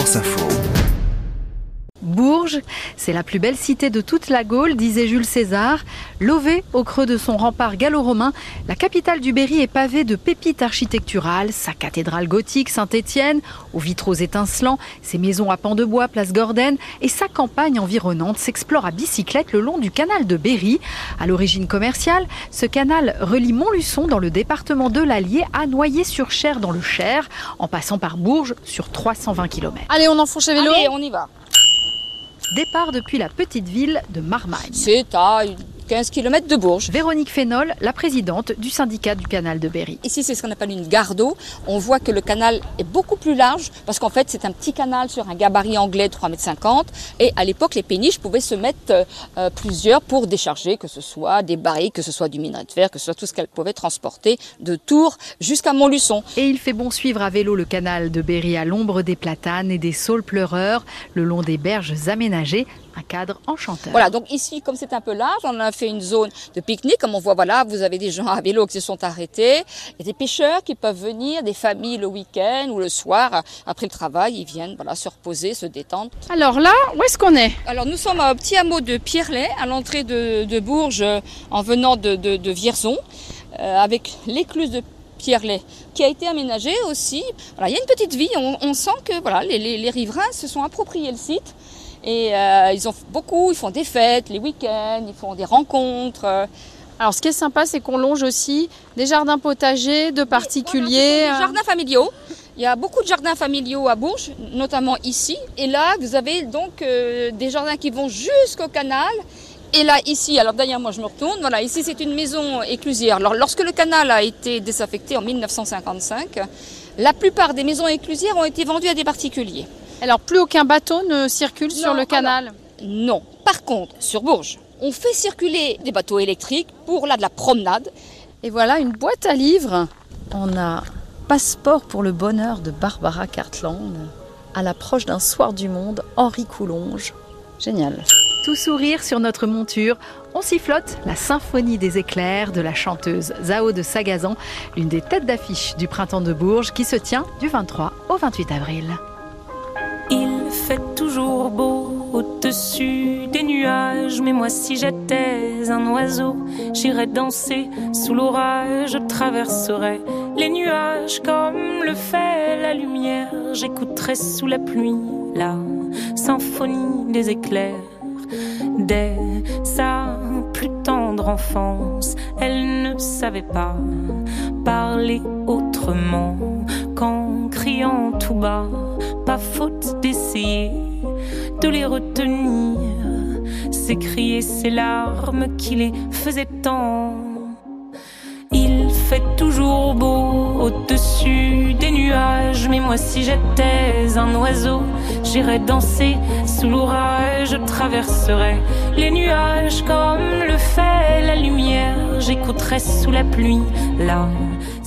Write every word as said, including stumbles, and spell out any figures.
France Info. Bourges, c'est la plus belle cité de toute la Gaule, disait Jules César. Lové au creux de son rempart gallo-romain, la capitale du Berry est pavée de pépites architecturales, sa cathédrale gothique Saint-Étienne, aux vitraux étincelants, ses maisons à pans de bois, place Gordenne, et sa campagne environnante s'explore à bicyclette le long du canal de Berry. À l'origine commerciale, ce canal relie Montluçon dans le département de l'Allier à Noyers-sur-Cher dans le Cher, en passant par Bourges sur trois cent vingt kilomètres. Allez, on enfonce les vélos. Allez, on y va. Départ depuis la petite ville de Marmagne. C'est à quinze kilomètres de Bourges. Véronique Fénol, la présidente du syndicat du canal de Berry. Ici, c'est ce qu'on appelle une gare d'eau. On voit que le canal est beaucoup plus large parce qu'en fait, c'est un petit canal sur un gabarit anglais de trois mètres cinquante. Et à l'époque, les péniches pouvaient se mettre euh, plusieurs pour décharger, que ce soit des barils, que ce soit du minerai de fer, que ce soit tout ce qu'elles pouvaient transporter de Tours jusqu'à Montluçon. Et il fait bon suivre à vélo le canal de Berry à l'ombre des platanes et des saules pleureurs, le long des berges aménagées. Un cadre enchanteur. Voilà, donc ici, comme c'est un peu large, on a fait une zone de pique-nique. Comme on voit, voilà, vous avez des gens à vélo qui se sont arrêtés. Il y a des pêcheurs qui peuvent venir, des familles le week-end ou le soir, après le travail, ils viennent voilà, se reposer, se détendre. Alors là, où est-ce qu'on est ? Alors nous sommes au petit hameau de Pierrelet, à l'entrée de, de Bourges, en venant de, de, de Vierzon, euh, avec l'écluse de Pierrelet, qui a été aménagée aussi. Voilà, il y a une petite vie, on, on sent que voilà, les, les, les riverains se sont appropriés le site. Et euh, ils ont beaucoup, ils font des fêtes, les week-ends, ils font des rencontres. Alors ce qui est sympa, c'est qu'on longe aussi des jardins potagers, de particuliers. Voilà, des jardins familiaux. Il y a beaucoup de jardins familiaux à Bourges, notamment ici. Et là, vous avez donc euh, des jardins qui vont jusqu'au canal. Et là, ici, alors d'ailleurs, moi je me retourne, voilà, ici c'est une maison éclusière. Alors lorsque le canal a été désaffecté en mille neuf cent cinquante-cinq, la plupart des maisons éclusières ont été vendues à des particuliers. Alors plus aucun bateau ne circule non, sur le canal ? Alors, non. Par contre, sur Bourges, on fait circuler des bateaux électriques pour là de la promenade. Et voilà une boîte à livres. On a Passeport pour le bonheur de Barbara Cartland, à l'approche d'un soir du monde, Henri Coulonge. Génial. Tout sourire sur notre monture, on sifflote la symphonie des éclairs de la chanteuse Zao de Sagazan, l'une des têtes d'affiche du printemps de Bourges qui se tient du vingt-trois au vingt-huit avril. Il fait toujours beau au-dessus des nuages, mais moi si j'étais un oiseau, j'irais danser sous l'orage, je traverserais les nuages comme le fait la lumière, j'écouterais sous la pluie la symphonie des éclairs. Dès sa plus tendre enfance, elle ne savait pas parler autrement qu'en criant tout bas. Pas faute d'essayer de les retenir, s'écrier ces larmes qui les faisaient tant. Il fait toujours beau au-dessus des nuages, mais moi si j'étais un oiseau, j'irais danser sous l'orage, je traverserais les nuages comme le fait la lumière, j'écouterais sous la pluie la